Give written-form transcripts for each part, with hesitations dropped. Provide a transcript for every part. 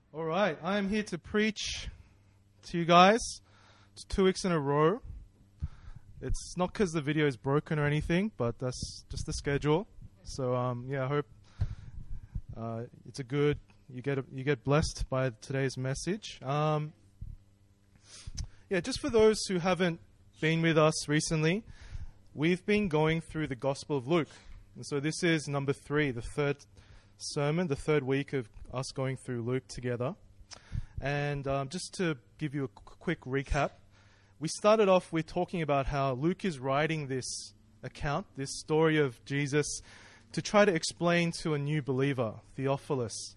All right, I'm here to preach to you guys. It's 2 weeks in a row. It's not because the video is broken or anything, but that's just the schedule. So I hope it's a good. You get blessed by today's message. Just for those who haven't been with us recently, we've been going through the Gospel of Luke, and so this is number 3, the third sermon, the third week of us going through Luke together. And just to give you a quick recap, we started off with talking about how Luke is writing this account, this story of Jesus, to try to explain to a new believer, Theophilus.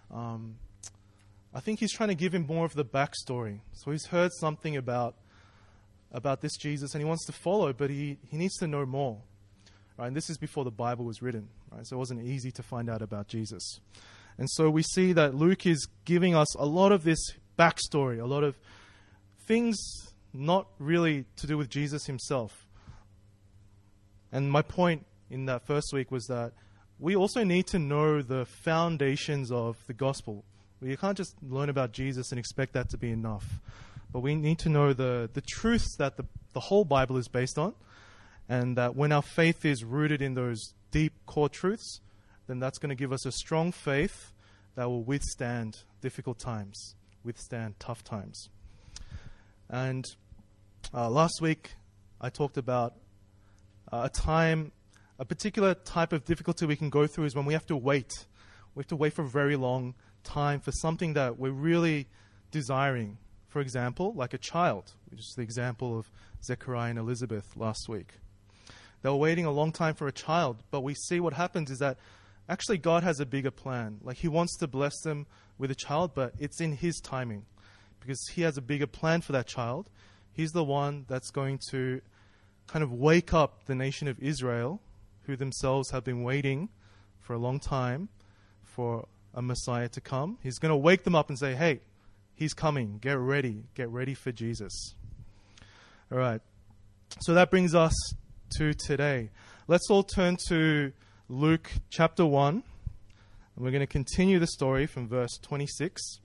I think he's trying to give him more of the backstory. So he's heard something about this Jesus and he wants to follow, but he needs to know more. Right? And this is before the Bible was written. Right? So it wasn't easy to find out about Jesus. And so we see that Luke is giving us a lot of this backstory, a lot of things not really to do with Jesus himself. And my point in that first week was that we also need to know the foundations of the gospel. You can't just learn about Jesus and expect that to be enough. But we need to know the truths that the whole Bible is based on, and that when our faith is rooted in those deep core truths, then that's going to give us a strong faith that will withstand difficult times, withstand tough times. And last week, I talked about a particular type of difficulty we can go through is when we have to wait. We have to wait for a very long time for something that we're really desiring. For example, like a child, which is the example of Zechariah and Elizabeth last week. They were waiting a long time for a child, but we see what happens is that actually God has a bigger plan. Like he wants to bless them with a child, but it's in his timing because he has a bigger plan for that child. He's the one that's going to kind of wake up the nation of Israel, who themselves have been waiting for a long time for a Messiah to come. He's going to wake them up and say, hey, he's coming. Get ready for Jesus. All right. So that brings us to today. Let's all turn to Luke chapter 1. And we're going to continue the story from verse 26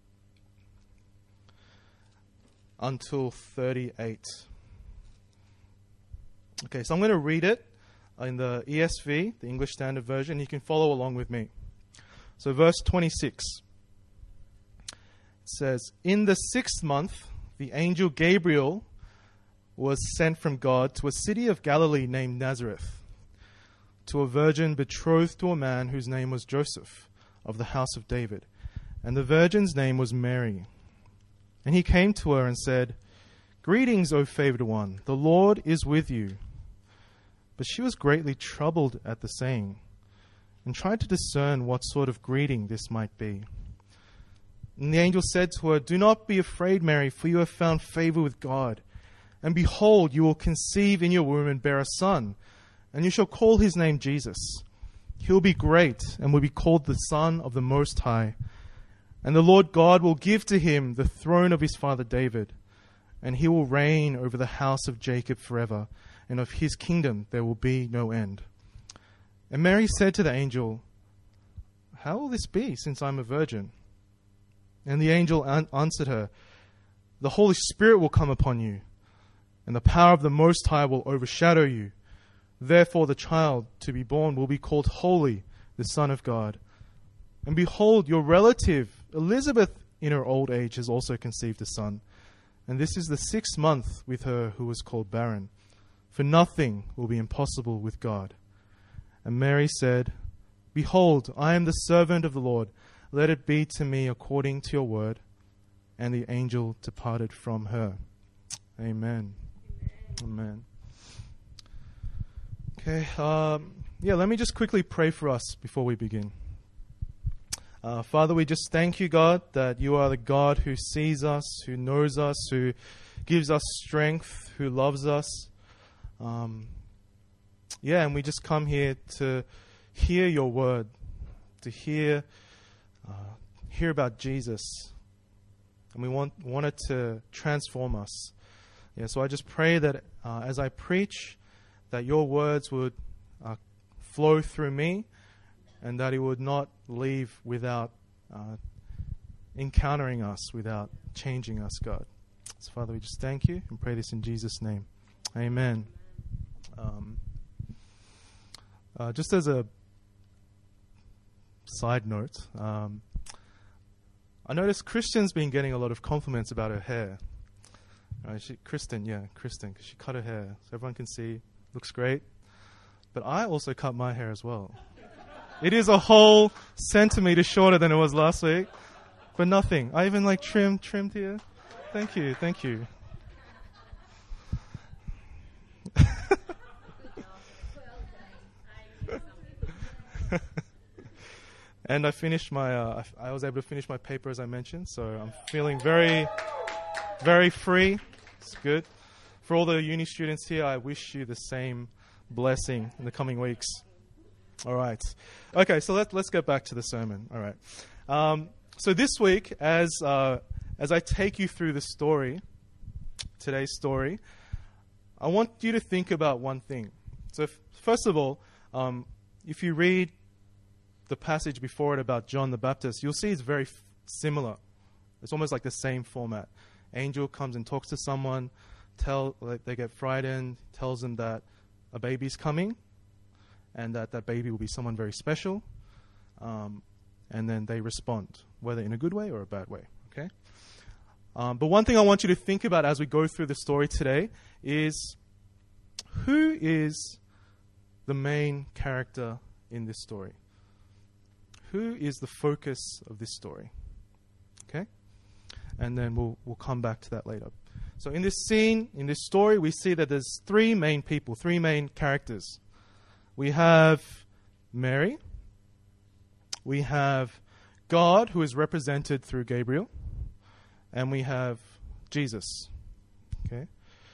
until 38. Okay, so I'm going to read it in the ESV, the English Standard Version. You can follow along with me. So verse 26. It says, "In the 6th month, the angel Gabriel was sent from God to a city of Galilee named Nazareth, to a virgin betrothed to a man whose name was Joseph, of the house of David. And the virgin's name was Mary. And he came to her and said, 'Greetings, O favored one, the Lord is with you.' But she was greatly troubled at the saying, and tried to discern what sort of greeting this might be. And the angel said to her, 'Do not be afraid, Mary, for you have found favor with God. And behold, you will conceive in your womb and bear a son, and you shall call his name Jesus. He will be great and will be called the Son of the Most High. And the Lord God will give to him the throne of his father David, and he will reign over the house of Jacob forever, and of his kingdom there will be no end.' And Mary said to the angel, 'How will this be, since I'm a virgin?' And the angel answered her, 'The Holy Spirit will come upon you, and the power of the Most High will overshadow you. Therefore the child to be born will be called Holy, the Son of God. And behold, your relative Elizabeth in her old age has also conceived a son. And this is the 6th month with her who was called barren. For nothing will be impossible with God.' And Mary said, 'Behold, I am the servant of the Lord. Let it be to me according to your word.' And the angel departed from her." Amen. Amen. Okay, let me just quickly pray for us before we begin. Father, we just thank you, God, that you are the God who sees us, who knows us, who gives us strength, who loves us. And we just come here to hear your word, to hear about Jesus. And we want it to transform us. So I just pray that as I preach, that your words would flow through me, and that it would not leave without encountering us without changing us, God. So, Father, we just thank you and pray this in Jesus' name. Amen. Just as a side note, I noticed Christian's been getting a lot of compliments about her hair. Kristen, because she cut her hair so everyone can see. Looks great. But I also cut my hair as well. It is a whole centimeter shorter than it was last week, but nothing. I even trimmed here. Thank you. And I finished my. I was able to finish my paper as I mentioned, so I'm feeling very, very free. It's good. For all the uni students here, I wish you the same blessing in the coming weeks. All right. Okay, so let's get back to the sermon. All right. So this week, as I take you through the story, today's story, I want you to think about one thing. So first of all, if you read the passage before it about John the Baptist, you'll see it's very similar. It's almost like the same format. Angel comes and talks to someone, they get frightened, tells them that a baby's coming, and that baby will be someone very special, and then they respond, whether in a good way or a bad way. Okay. But one thing I want you to think about as we go through the story today is, who is the main character in this story? Who is the focus of this story? Okay? And then we'll come back to that later. So in this scene, in this story, we see that there's three main people, three main characters. We have Mary. We have God, who is represented through Gabriel. And we have Jesus. Okay?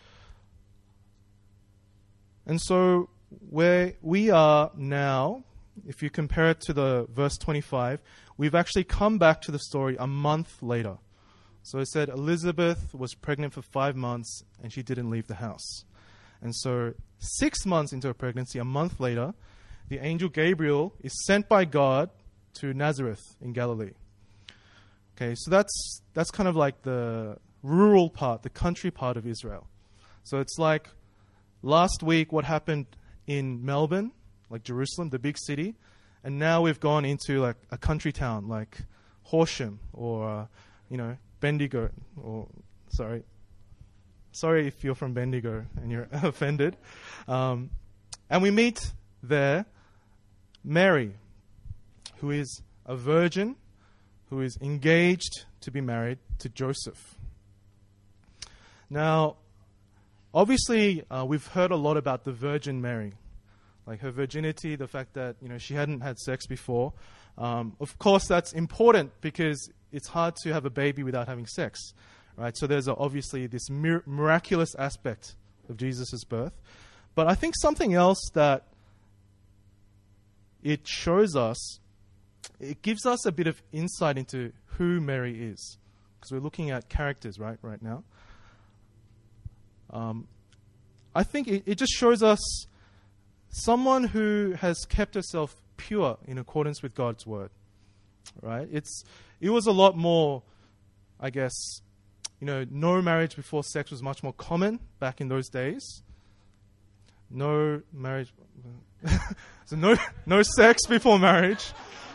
And so where we are now, if you compare it to the verse 25, we've actually come back to the story a month later. So it said Elizabeth was pregnant for 5 months and she didn't leave the house. And so 6 months into her pregnancy, a month later, the angel Gabriel is sent by God to Nazareth in Galilee. Okay, so that's kind of like the rural part, the country part of Israel. So it's like last week what happened in Melbourne, like Jerusalem, the big city, and now we've gone into like a country town like Horsham or Bendigo, or sorry if you're from Bendigo and you're offended. And we meet there Mary, who is a virgin, who is engaged to be married to Joseph. Now, obviously, we've heard a lot about the Virgin Mary, like her virginity, the fact that she hadn't had sex before. Of course, that's important because it's hard to have a baby without having sex, right? So there's obviously this miraculous aspect of Jesus' birth. But I think something else that it shows us, it gives us a bit of insight into who Mary is, because we're looking at characters right now. I think it just shows us someone who has kept herself pure in accordance with God's word, right? It was a lot more, I guess, no marriage before sex was much more common back in those days. No marriage, so no sex before marriage.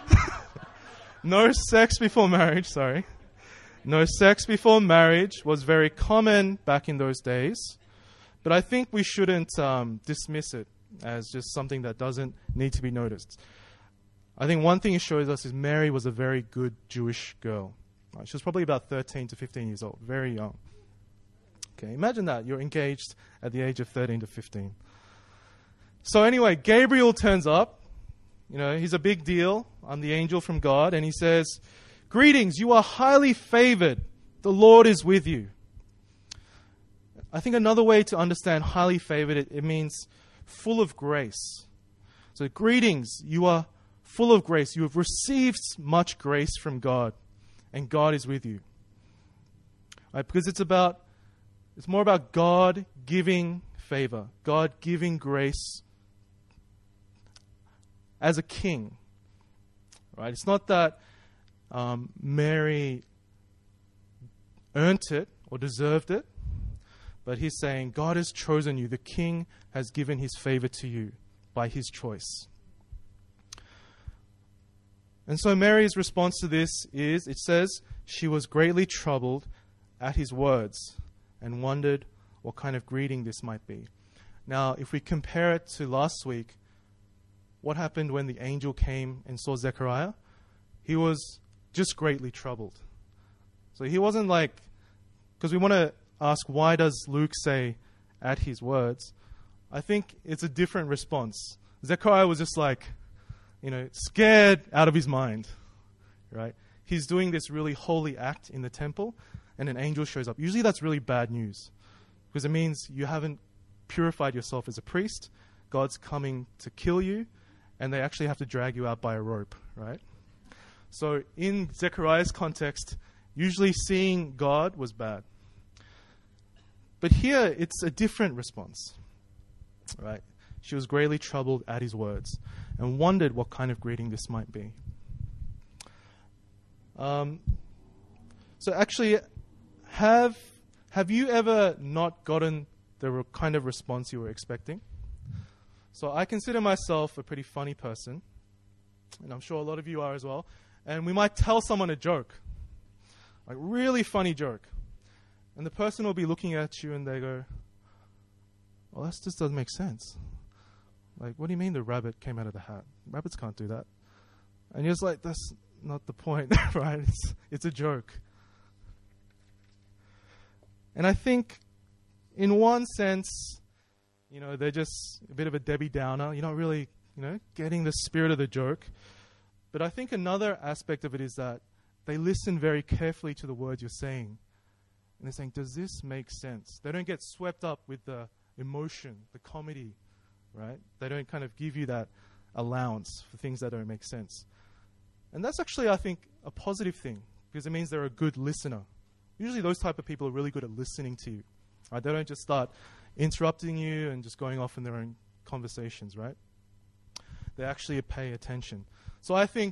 No sex before marriage, sorry. No sex before marriage was very common back in those days. But I think we shouldn't dismiss it as just something that doesn't need to be noticed. I think one thing it shows us is Mary was a very good Jewish girl. She was probably about 13 to 15 years old, very young. Okay, imagine that. You're engaged at the age of 13 to 15. So anyway, Gabriel turns up. He's a big deal. I'm the angel from God. And he says, "Greetings, you are highly favored. The Lord is with you." I think another way to understand highly favored, it means full of grace. So greetings, you are full of grace. You have received much grace from God, and God is with you. Right? Because it's more about God giving favor, God giving grace as a king. Right? It's not that Mary earned it or deserved it, but he's saying God has chosen you. The king has given his favor to you by his choice. And so Mary's response to this is, it says, she was greatly troubled at his words and wondered what kind of greeting this might be. Now, if we compare it to last week, what happened when the angel came and saw Zechariah? He was just greatly troubled. So he wasn't like, because we want to ask, why does Luke say at his words? I think it's a different response. Zechariah was just like, scared out of his mind, right? He's doing this really holy act in the temple, and an angel shows up. Usually that's really bad news, because it means you haven't purified yourself as a priest. God's coming to kill you, and they actually have to drag you out by a rope, right? So in Zechariah's context, usually seeing God was bad. But here, it's a different response, right? She was greatly troubled at his words and wondered what kind of greeting this might be. So actually, have you ever not gotten the kind of response you were expecting? So I consider myself a pretty funny person, and I'm sure a lot of you are as well. And we might tell someone a joke, like really funny joke. And the person will be looking at you and they go, well, that just doesn't make sense. Like, what do you mean the rabbit came out of the hat? Rabbits can't do that. And you're just like, that's not the point, right? It's a joke. And I think in one sense, they're just a bit of a Debbie Downer. You're not really, getting the spirit of the joke. But I think another aspect of it is that they listen very carefully to the words you're saying. And they're saying, does this make sense? They don't get swept up with the emotion, the comedy, right? They don't kind of give you that allowance for things that don't make sense. And that's actually, I think, a positive thing, because it means they're a good listener. Usually those type of people are really good at listening to you. Right? They don't just start interrupting you and just going off in their own conversations, right? They actually pay attention. So I think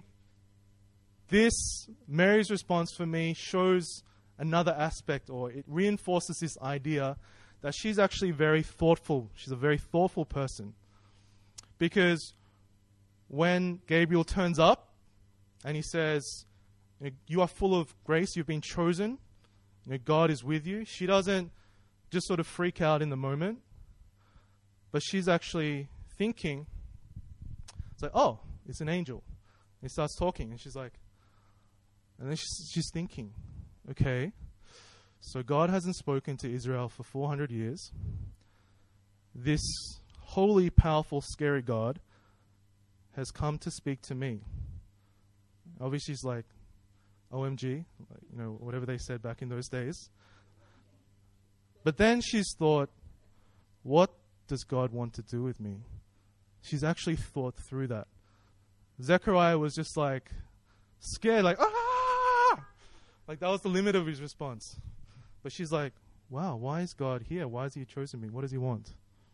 Mary's response for me shows another aspect, or it reinforces this idea that she's actually very thoughtful. She's a very thoughtful person. Because when Gabriel turns up and he says, you are full of grace, you've been chosen, God is with you, she doesn't just sort of freak out in the moment, but she's actually thinking, it's like, oh, it's an angel. And he starts talking, and she's like, and then she's thinking, okay, so God hasn't spoken to Israel for 400 years. This holy, powerful, scary God has come to speak to me. Obviously, she's like, OMG, whatever they said back in those days. But then she's thought, what does God want to do with me? She's actually thought through that. Zechariah was just like scared, like, ah! Like that was the limit of his response. But she's like, wow, why is God here? Why has he chosen me? What does he want?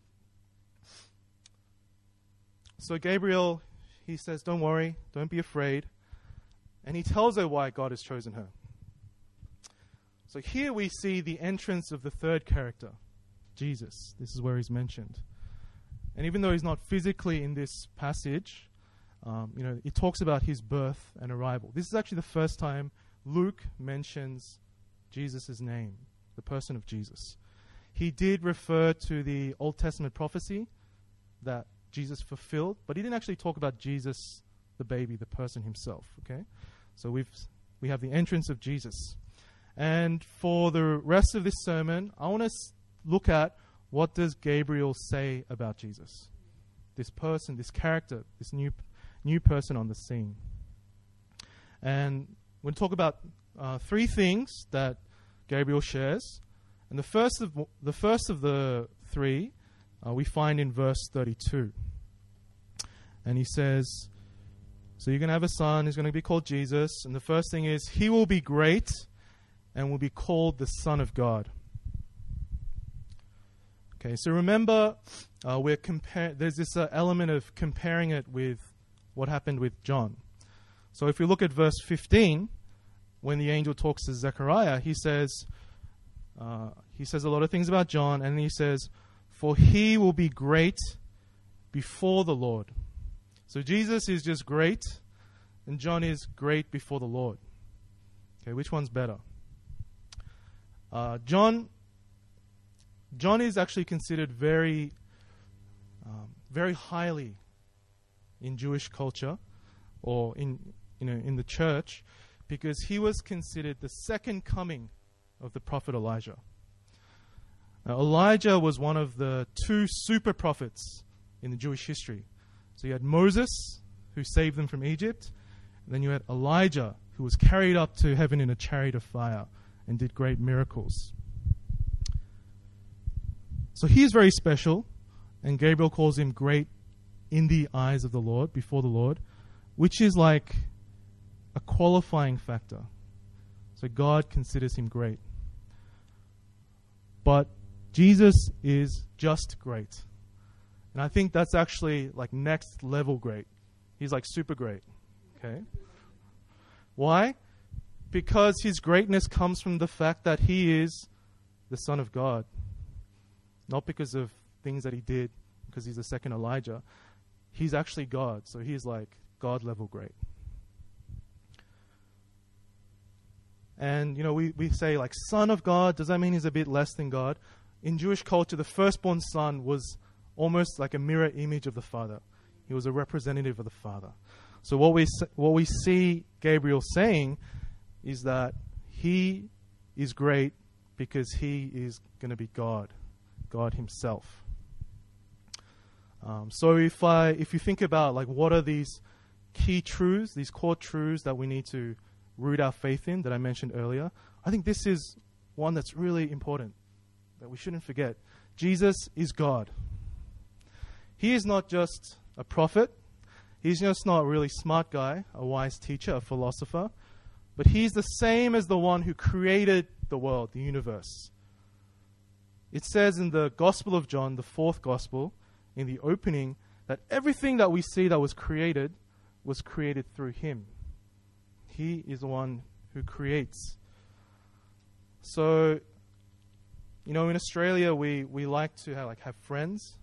So Gabriel, he says, don't worry, don't be afraid. And he tells her why God has chosen her. So here we see the entrance of the third character, Jesus. This is where he's mentioned. And even though he's not physically in this passage, it talks about his birth and arrival. This is actually the first time Luke mentions Jesus' name, the person of Jesus. He did refer to the Old Testament prophecy that Jesus fulfilled, but he didn't actually talk about Jesus, the baby, the person himself. Okay, so we have the entrance of Jesus. And for the rest of this sermon, I want to look at what does Gabriel say about Jesus, this person, this character, this new person on the scene. And we'll talk about three things that Gabriel shares. And the first of the three we find in verse 32. And he says, so you're going to have a son, he's going to be called Jesus. And the first thing is, he will be great and will be called the Son of God. Okay, so remember, there's this element of comparing it with what happened with John. So if we look at verse 15, when the angel talks to Zechariah, he says a lot of things about John, and he says, "For he will be great before the Lord." So Jesus is just great, and John is great before the Lord. Okay, which one's better? John is actually considered very highly in Jewish culture, or in the church, because he was considered the second coming of the prophet Elijah. Now, Elijah was one of the two super prophets in the Jewish history. So you had Moses, who saved them from Egypt, and then you had Elijah, who was carried up to heaven in a chariot of fire and did great miracles. So he is very special, and Gabriel calls him great in the eyes of the Lord, before the Lord, which is like a qualifying factor. So God considers him great. But Jesus is just great. And I think that's actually like next level great. He's like super great. Okay? Why? Because his greatness comes from the fact that he is the Son of God. Not because of things that he did, because he's the second Elijah. He's actually God. So he's like God level great. And, we say like Son of God. Does that mean he's a bit less than God? In Jewish culture, the firstborn son was almost like a mirror image of the Father. He was a representative of the Father. So what we see Gabriel saying is that he is great because he is going to be God himself. So if you think about like what are these key truths, these core truths that we need to root our faith in that I mentioned earlier, I think this is one that's really important that we shouldn't forget. Jesus is God. He is not just a prophet. He's just not a really smart guy, a wise teacher, a philosopher. But he's the same as the one who created the world, the universe. It says in the Gospel of John, the fourth Gospel, in the opening, that everything that we see that was created through him. He is the one who creates. So, in Australia, we like to have friends.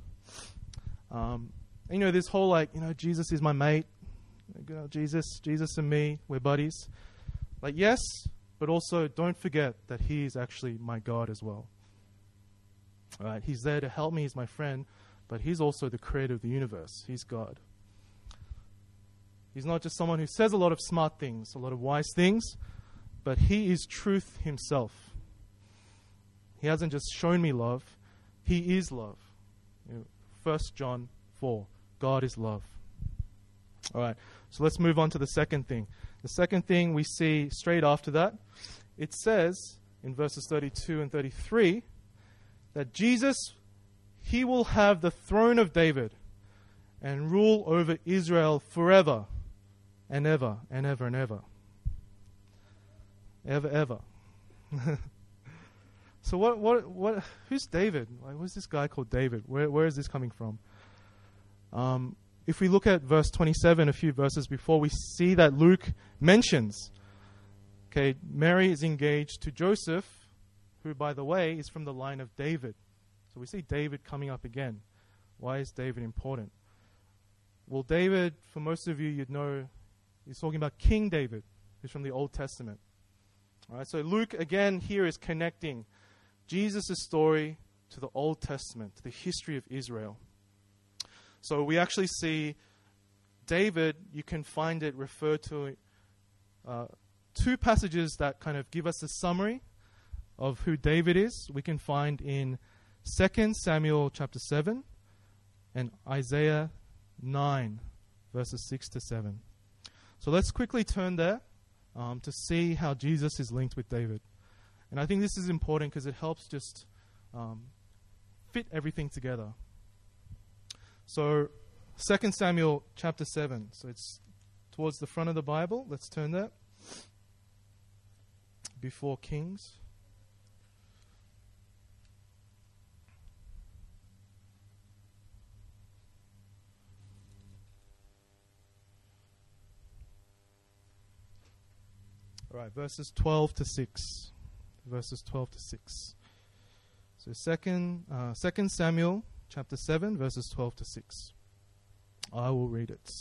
This whole Jesus is my mate. Jesus and me, we're buddies. Yes, but also don't forget that he is actually my God as well. All right, he's there to help me. He's my friend, but he's also the creator of the universe. He's God. He's not just someone who says a lot of smart things, a lot of wise things, but he is truth himself. He hasn't just shown me love. He is love. 1 John 4, God is love. All right, so let's move on to the second thing. The second thing we see straight after that, it says in verses 32 and 33 that Jesus, he will have the throne of David and rule over Israel forever and ever and ever and ever. Ever, ever. So what? Who's David? Who's this guy called David? Where is this coming from? If we look at verse 27, a few verses before, we see that Luke mentions, Mary is engaged to Joseph, who, by the way, is from the line of David. So we see David coming up again. Why is David important? Well, David, for most of you, you'd know, he's talking about King David, who's from the Old Testament. All right, so Luke, again, here is connecting Jesus' story to the Old Testament, to the history of Israel. So we actually see David, you can find it referred to two passages that kind of give us a summary of who David is. We can find in 2 Samuel chapter 7 and Isaiah 9, verses 6 to 7. So let's quickly turn there to see how Jesus is linked with David. And I think this is important because it helps just fit everything together. So 2 Samuel chapter 7. So it's towards the front of the Bible. Let's turn there. Before Kings. All right, 5, verses 12 to 6. Verses 12 to 6. So 2 Samuel chapter 7, verses 12 to 6. I will read it.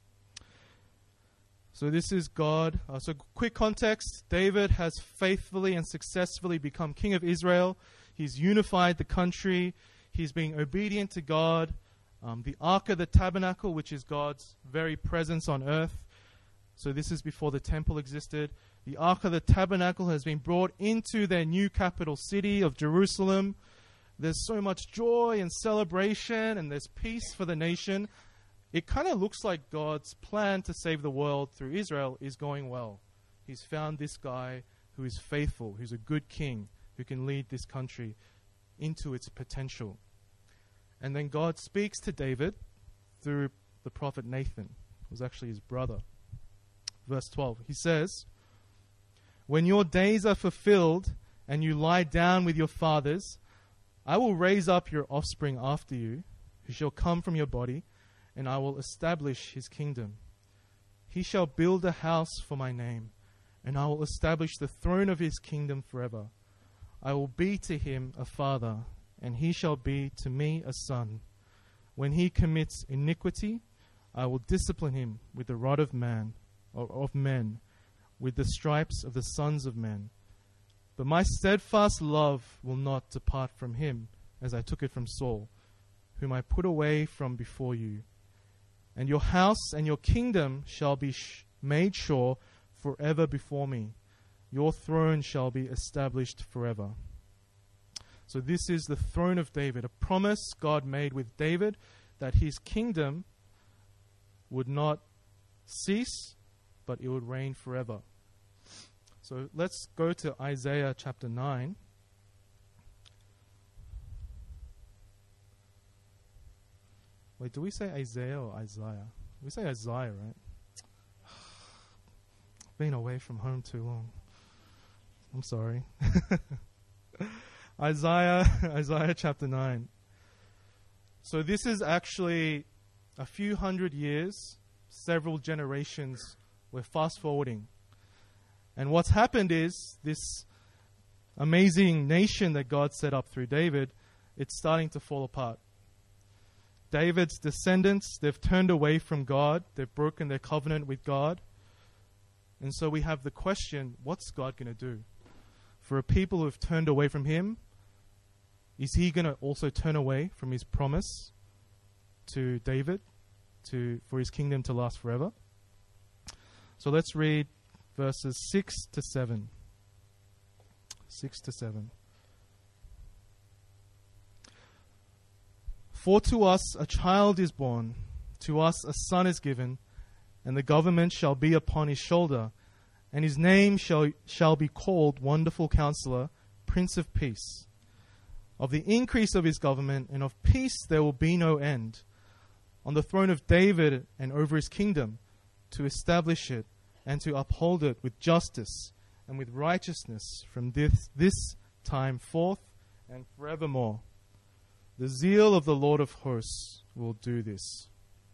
So this is God. So quick context. David has faithfully and successfully become king of Israel. He's unified the country. He's being obedient to God. The Ark of the Tabernacle, which is God's very presence on earth. So this is before the temple existed. The Ark of the Tabernacle has been brought into their new capital city of Jerusalem. There's so much joy and celebration, and there's peace for the nation. It kind of looks like God's plan to save the world through Israel is going well. He's found this guy who is faithful, who's a good king, who can lead this country into its potential. And then God speaks to David through the prophet Nathan, who was actually his brother. Verse 12, he says, "When your days are fulfilled and you lie down with your fathers, I will raise up your offspring after you, who shall come from your body, and I will establish his kingdom. He shall build a house for my name, and I will establish the throne of his kingdom forever. I will be to him a father, and he shall be to me a son. When he commits iniquity, I will discipline him with the rod of men, with the stripes of the sons of men. But my steadfast love will not depart from him, as I took it from Saul, whom I put away from before you. And your house and your kingdom shall be made sure forever before me. Your throne shall be established forever." So this is the throne of David, a promise God made with David that his kingdom would not cease, but it would reign forever. So let's go to Isaiah chapter 9. Wait, do we say Isaiah or Isaiah? We say Isaiah, right? Been away from home too long. I'm sorry. Isaiah chapter 9. So this is actually a few hundred years, several generations. We're fast forwarding. And what's happened is this amazing nation that God set up through David, it's starting to fall apart. David's descendants, they've turned away from God. They've broken their covenant with God. And so we have the question, what's God going to do? For a people who have turned away from him, is he going to also turn away from his promise to David for his kingdom to last forever? So let's read verses 6 to 7. 6 to 7. "For to us a child is born, to us a son is given, and the government shall be upon his shoulder, and his name shall be called Wonderful Counselor, Prince of Peace. Of the increase of his government and of peace there will be no end, on the throne of David and over his kingdom, to establish it and to uphold it with justice and with righteousness from this time forth and forevermore. The zeal of the Lord of hosts will do this."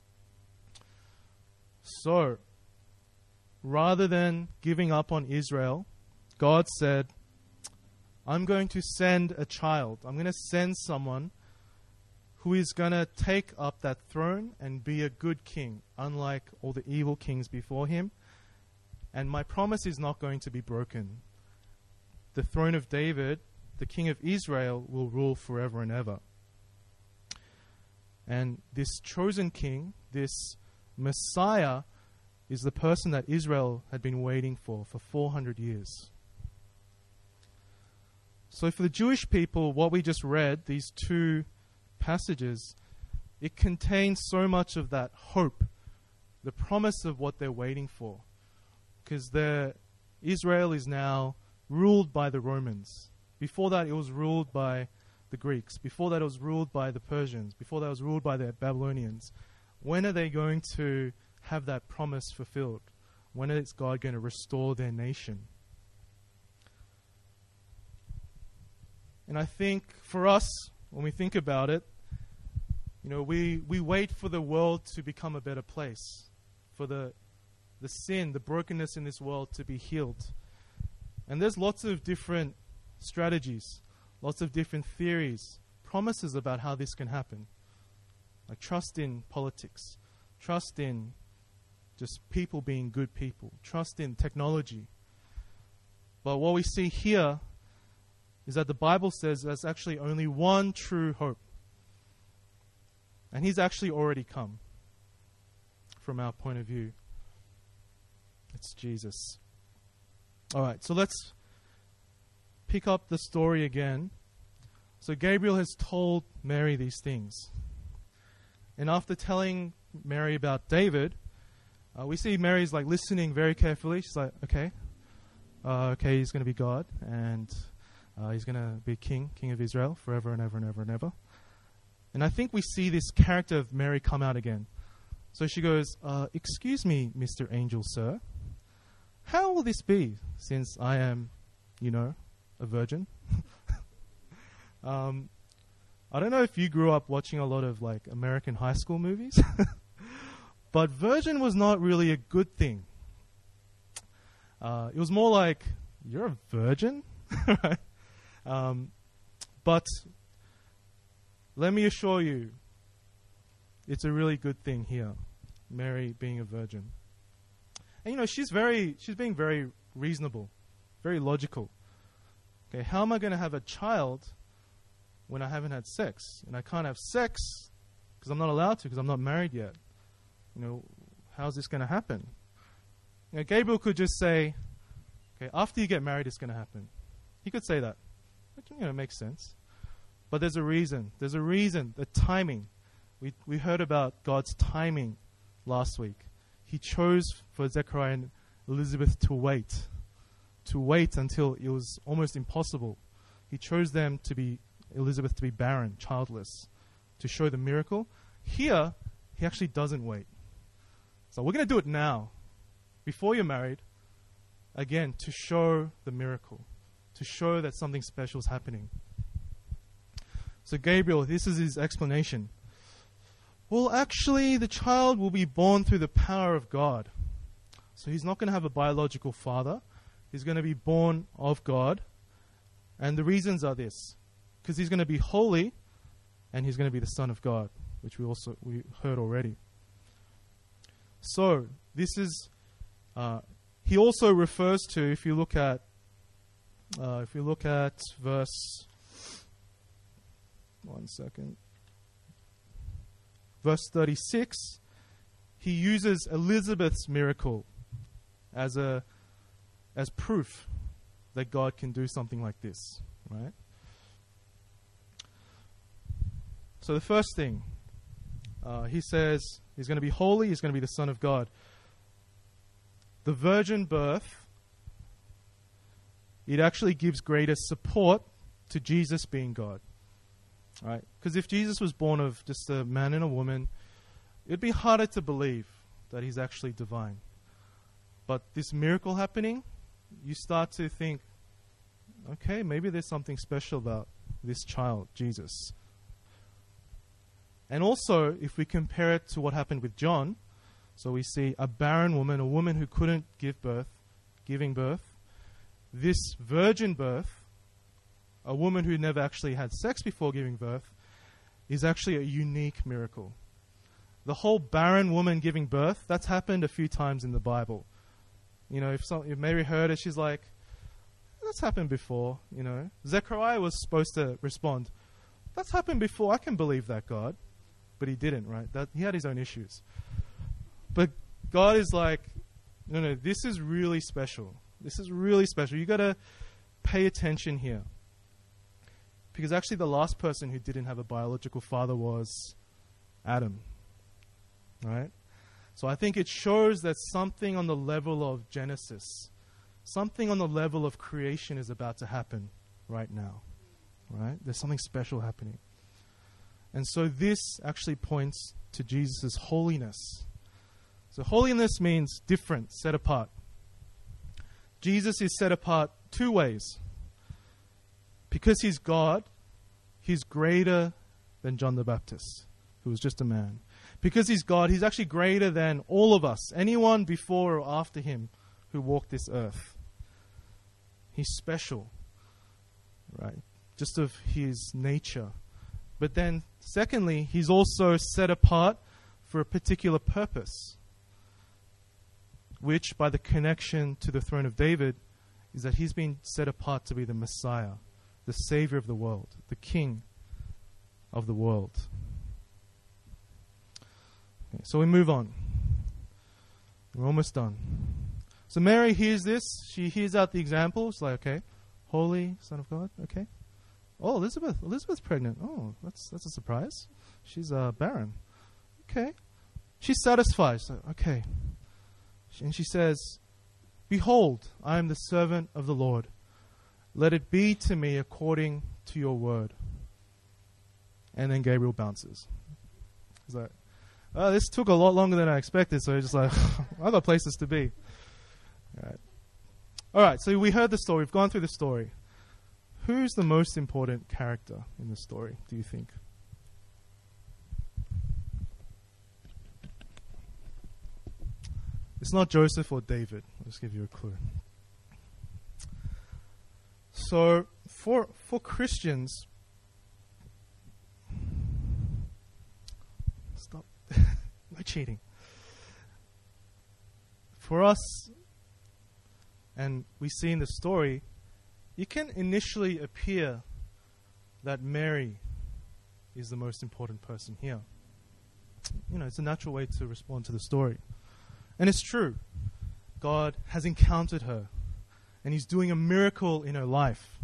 So, rather than giving up on Israel, God said, I'm going to send a child. I'm going to send someone who is going to take up that throne and be a good king, unlike all the evil kings before him. And my promise is not going to be broken. The throne of David, the king of Israel, will rule forever and ever. And this chosen king, this Messiah, is the person that Israel had been waiting for 400 years. So for the Jewish people, what we just read, these two passages, it contains so much of that hope, the promise of what they're waiting for. Because Israel is now ruled by the Romans. Before that, it was ruled by the Greeks. Before that, it was ruled by the Persians. Before that, it was ruled by the Babylonians. When are they going to have that promise fulfilled? When is God going to restore their nation? And I think for us, when we think about it, we wait for the world to become a better place, for the sin, the brokenness in this world to be healed. And there's lots of different strategies, lots of different theories, promises about how this can happen. Like trust in politics, trust in just people being good people, trust in technology. But what we see here is that the Bible says there's actually only one true hope. And he's actually already come from our point of view. It's Jesus. All right, so let's pick up the story again. So Gabriel has told Mary these things. And after telling Mary about David, we see Mary's like listening very carefully. She's like, okay, he's going to be God, and he's going to be king of Israel forever and ever and ever and ever. And I think we see this character of Mary come out again. So she goes, excuse me, Mr. Angel, sir. How will this be, since I am, a virgin? I don't know if you grew up watching a lot of like American high school movies, but virgin was not really a good thing. It was more like, you're a virgin? Right? But let me assure you, it's a really good thing here, Mary being a virgin. And she's being very reasonable, very logical. Okay, how am I going to have a child when I haven't had sex? And I can't have sex because I'm not allowed to, because I'm not married yet. How's this going to happen? Gabriel could just say, okay, after you get married, it's going to happen. He could say that. It makes sense. But there's a reason. There's a reason, the timing. We heard about God's timing last week. He chose for Zechariah and Elizabeth to wait until it was almost impossible. He chose Elizabeth to be barren, childless, to show the miracle. Here, he actually doesn't wait. So we're going to do it now, before you're married, again, to show the miracle, to show that something special is happening. So Gabriel, this is his explanation. Well, actually, the child will be born through the power of God. So he's not going to have a biological father. He's going to be born of God. And the reasons are this. Because he's going to be holy, and he's going to be the Son of God, which we heard already. So this is, he also refers to, if you look at verse, verse 36, he uses Elizabeth's miracle as proof that God can do something like this, right? So the first thing, he says he's going to be holy, he's going to be the Son of God. The virgin birth, it actually gives greater support to Jesus being God. Right? Because if Jesus was born of just a man and a woman, it'd be harder to believe that he's actually divine. But this miracle happening, you start to think, okay, maybe there's something special about this child, Jesus. And also, if we compare it to what happened with John, so we see a barren woman, a woman who couldn't giving birth, this virgin birth, a woman who never actually had sex before giving birth, is actually a unique miracle. The whole barren woman giving birth, that's happened a few times in the Bible. If Mary heard it, she's like, that's happened before, Zechariah was supposed to respond, that's happened before, I can believe that, God. But he didn't, right? He had his own issues. But God is like, no, this is really special. This is really special. You got to pay attention here. Because actually the last person who didn't have a biological father was Adam. Right? So I think it shows that something on the level of Genesis, something on the level of creation is about to happen right now. Right? There's something special happening. And so this actually points to Jesus' holiness. So holiness means different, set apart. Jesus is set apart two ways. Because he's God, he's greater than John the Baptist, who was just a man. Because he's God, he's actually greater than all of us, anyone before or after him who walked this earth. He's special, right? Just of his nature. But then, secondly, he's also set apart for a particular purpose, which, by the connection to the throne of David, is that he's been set apart to be the Messiah, the Savior of the world, the King of the world. Okay, so we move on. We're almost done. So Mary hears this. She hears out the example. It's like, okay, Holy Son of God. Okay. Oh, Elizabeth's pregnant. Oh, that's a surprise. She's barren. Okay. She's satisfied. So, okay. And she says, Behold, I am the servant of the Lord. Let it be to me according to your word. And then Gabriel bounces. He's like, this took a lot longer than I expected, so he's just like, I've got places to be. All right, so we heard the story. We've gone through the story. Who's the most important character in the story, do you think? It's not Joseph or David. I'll just give you a clue. So, for Christians, stop. No cheating. For us, and we see in the story, it can initially appear that Mary is the most important person here. You know, it's a natural way to respond to the story. And it's true. God has encountered her, and he's doing a miracle in her life.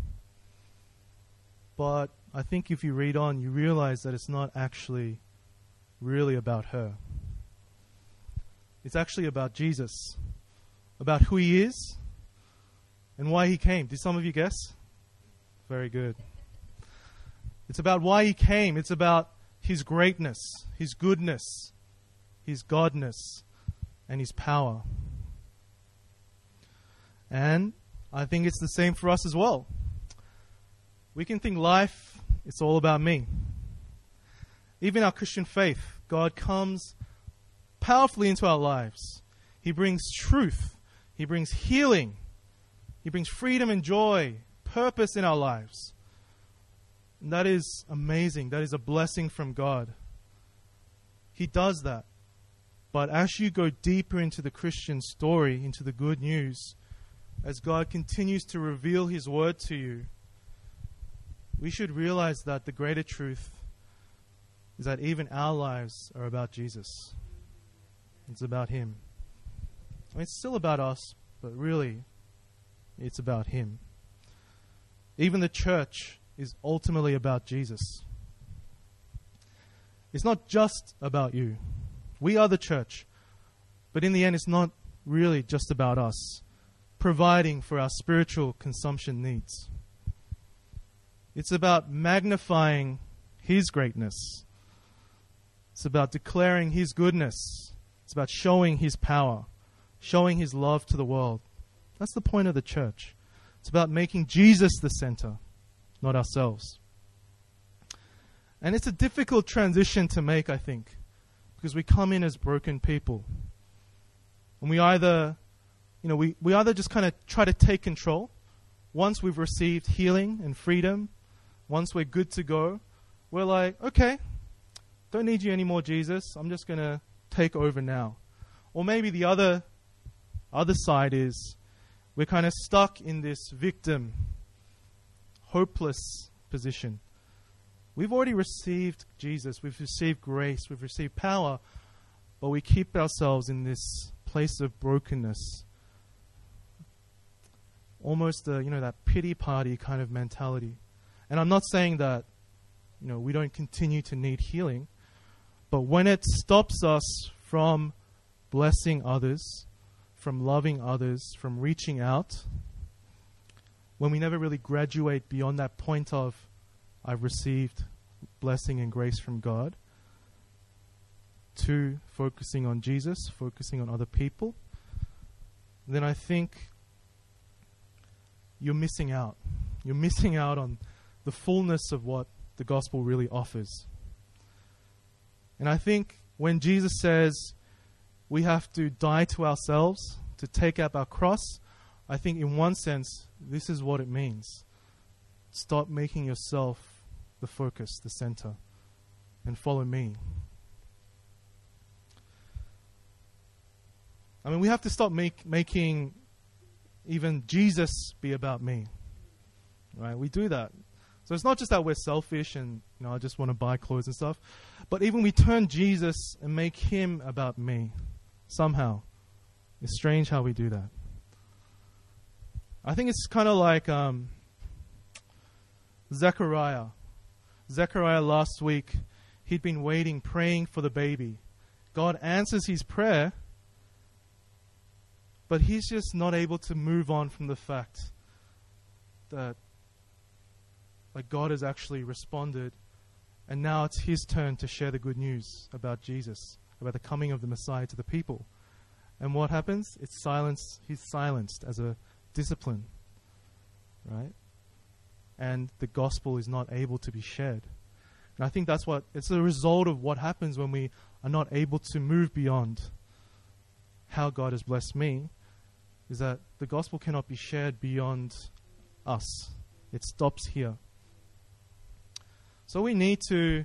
But I think if you read on, you realize that it's not actually really about her. It's actually about Jesus, about who he is, and why he came. Did some of you guess? Very good. It's about why he came. It's about his greatness, his goodness, his godness, and his power. And I think it's the same for us as well. We can think life, it's all about me. Even our Christian faith, God comes powerfully into our lives. He brings truth. He brings healing. He brings freedom and joy, purpose in our lives. And that is amazing. That is a blessing from God. He does that. But as you go deeper into the Christian story, into the good news, as God continues to reveal his word to you, we should realize that the greater truth is that even our lives are about Jesus. It's about him. I mean, it's still about us, but really, it's about him. Even the church is ultimately about Jesus. It's not just about you. We are the church. But in the end, it's not really just about us providing for our spiritual consumption needs. It's about magnifying his greatness. It's about declaring his goodness. It's about showing his power, showing his love to the world. That's the point of the church. It's about making Jesus the center, not ourselves. And it's a difficult transition to make, I think, because we come in as broken people. And we either just kind of try to take control. Once we've received healing and freedom, once we're good to go, we're like, okay, don't need you anymore, Jesus. I'm just going to take over now. Or maybe the other side is we're kind of stuck in this victim, hopeless position. We've already received Jesus. We've received grace. We've received power. But we keep ourselves in this place of brokenness. Almost that pity party kind of mentality. And I'm not saying that we don't continue to need healing. But when it stops us from blessing others, from loving others, from reaching out, when we never really graduate beyond that point of I've received blessing and grace from God, to focusing on Jesus, focusing on other people, then I think you're missing out. You're missing out on the fullness of what the gospel really offers. And I think when Jesus says we have to die to ourselves, to take up our cross, I think in one sense, this is what it means. Stop making yourself the focus, the center, and follow me. I mean, we have to stop making even Jesus be about me. Right? We do that. So it's not just that we're selfish and, I just want to buy clothes and stuff. But even we turn Jesus and make him about me somehow. It's strange how we do that. I think it's kind of like Zechariah. Zechariah last week, he'd been waiting, praying for the baby. God answers his prayer, but he's just not able to move on from the fact that God has actually responded, and now it's his turn to share the good news about Jesus, about the coming of the Messiah to the people. And what happens? It's silence. He's silenced as a discipline, right? And the gospel is not able to be shared. And I think it's a result of what happens when we are not able to move beyond how God has blessed me, is that the gospel cannot be shared beyond us. It stops here. So we need to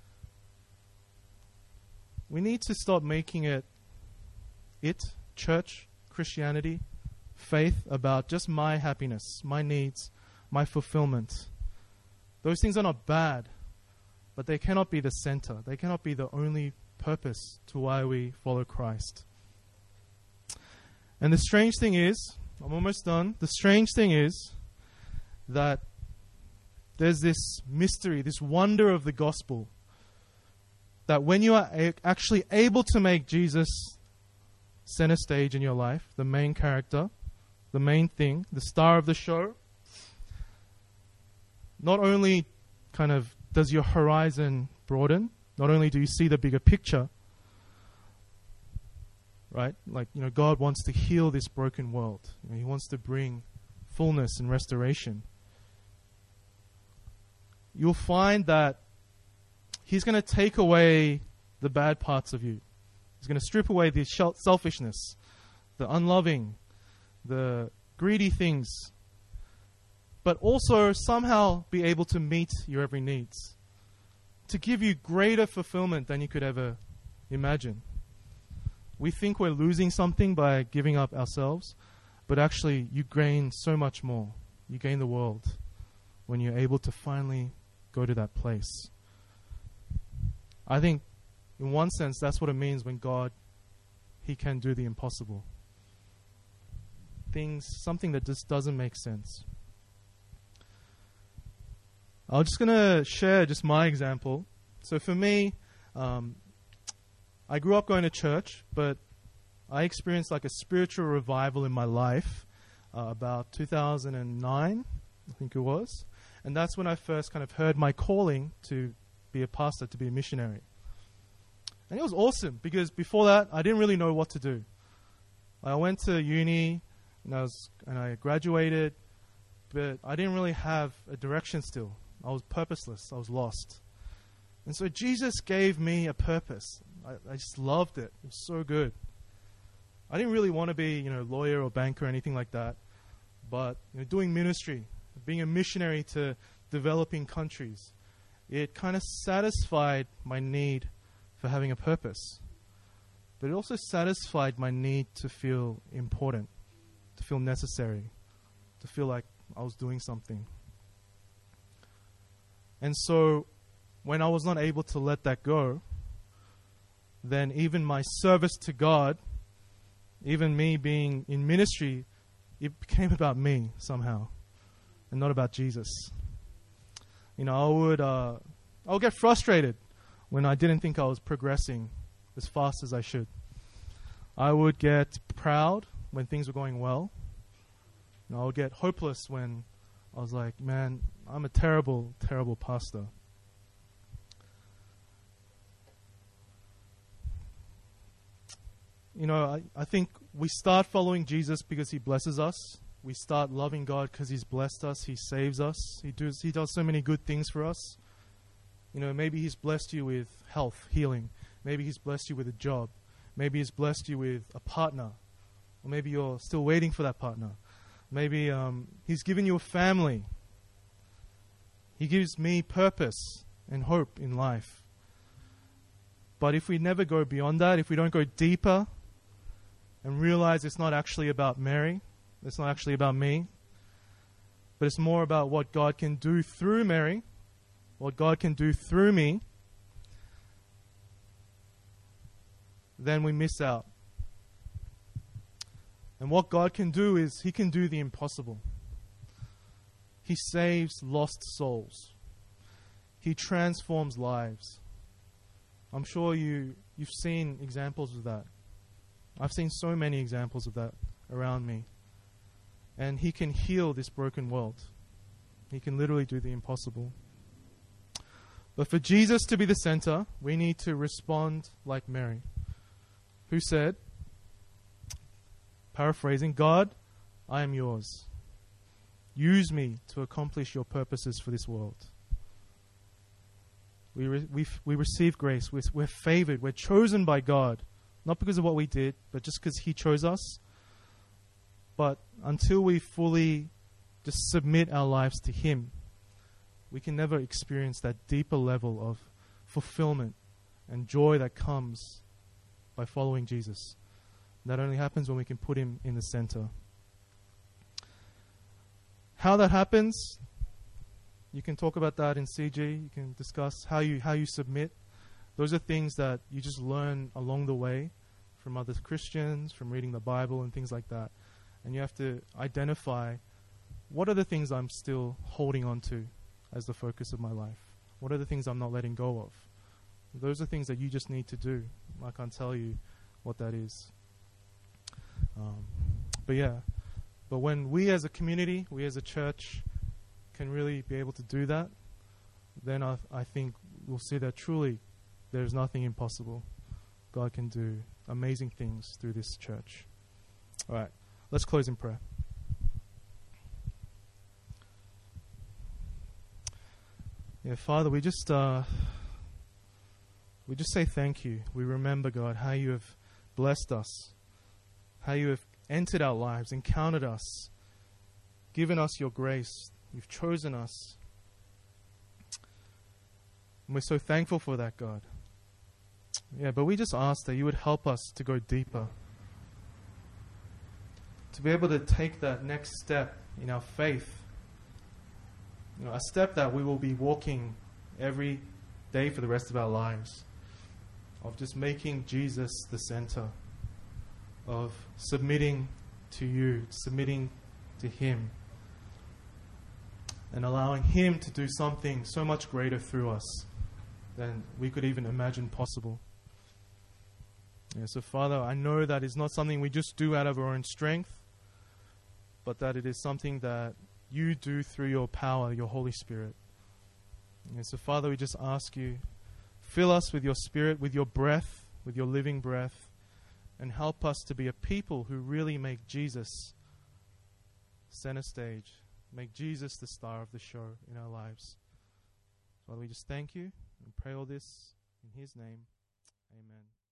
stop making it church, Christianity, faith, about just my happiness, my needs, my fulfillment. Those things are not bad, but they cannot be the center. They cannot be the only purpose to why we follow Christ. And the strange thing is, I'm almost done. The strange thing is that there's this mystery, this wonder of the gospel, that when you are actually able to make Jesus center stage in your life, the main character, the main thing, the star of the show, not only kind of does your horizon broaden, not only do you see the bigger picture, right? God wants to heal this broken world. He wants to bring fullness and restoration. You'll find that he's going to take away the bad parts of you. He's going to strip away the selfishness, the unloving, the greedy things, but also somehow be able to meet your every needs, to give you greater fulfillment than you could ever imagine. We think we're losing something by giving up ourselves, but actually you gain so much more. You gain the world when you're able to finally go to that place. I think in one sense that's what it means when God, he can do the impossible. Something that just doesn't make sense. I'm just going to share just my example. So for me, I grew up going to church, but I experienced like a spiritual revival in my life about 2009, I think it was. And that's when I first kind of heard my calling to be a pastor, to be a missionary. And it was awesome because before that, I didn't really know what to do. I went to uni and I graduated, but I didn't really have a direction still. I was purposeless. I was lost. And so Jesus gave me a purpose. I just loved it. It was so good. I didn't really want to be, lawyer or banker or anything like that. But doing ministry, being a missionary to developing countries, it kind of satisfied my need for having a purpose. But it also satisfied my need to feel important, to feel necessary, to feel like I was doing something. And so when I was not able to let that go, then even my service to God, even me being in ministry, it became about me somehow and not about Jesus. I would get frustrated when I didn't think I was progressing as fast as I should. I would get proud when things were going well. I would get hopeless when I was like, man, I'm a terrible, terrible pastor. I think we start following Jesus because he blesses us. We start loving God because he's blessed us. He saves us. He does so many good things for us. Maybe he's blessed you with health, healing. Maybe he's blessed you with a job. Maybe he's blessed you with a partner. Or maybe you're still waiting for that partner. Maybe He's given you a family. He gives me purpose and hope in life. But if we never go beyond that, if we don't go deeper and realize it's not actually about Mary, it's not actually about me, but it's more about what God can do through Mary, what God can do through me, then we miss out. And what God can do is He can do the impossible. He saves lost souls. He transforms lives. I'm sure you've seen examples of that. I've seen so many examples of that around me. And He can heal this broken world. He can literally do the impossible. But for Jesus to be the center, we need to respond like Mary, who said, paraphrasing, "God, I am yours. Use me to accomplish your purposes for this world." We receive grace. We're favored. We're chosen by God. Not because of what we did, but just because He chose us. But until we fully just submit our lives to Him, we can never experience that deeper level of fulfillment and joy that comes by following Jesus. That only happens when we can put Him in the center. How that happens, you can talk about that in CG. You can discuss how you submit. Those are things that you just learn along the way from other Christians, from reading the Bible and things like that. And you have to identify, what are the things I'm still holding on to as the focus of my life? What are the things I'm not letting go of? Those are things that you just need to do. I can't tell you what that is. But when we as a community, we as a church can really be able to do that, then I think we'll see that truly there's nothing impossible. God can do amazing things through this church. All right, let's close in prayer. Yeah, Father, we just say thank you. We remember, God, how you have blessed us, how you have entered our lives, encountered us, given us your grace. You've chosen us. And we're so thankful for that, God. Yeah, but we just ask that you would help us to go deeper, to be able to take that next step in our faith. You know, a step that we will be walking every day for the rest of our lives, of just making Jesus the center, of submitting to you, submitting to Him, and allowing Him to do something so much greater through us than we could even imagine possible. Yeah, so Father, I know that is not something we just do out of our own strength, but that it is something that you do through your power, your Holy Spirit. And so Father, we just ask you, fill us with your Spirit, with your breath, with your living breath, and help us to be a people who really make Jesus center stage, make Jesus the star of the show in our lives. Father, we just thank you and pray all this in His name. Amen.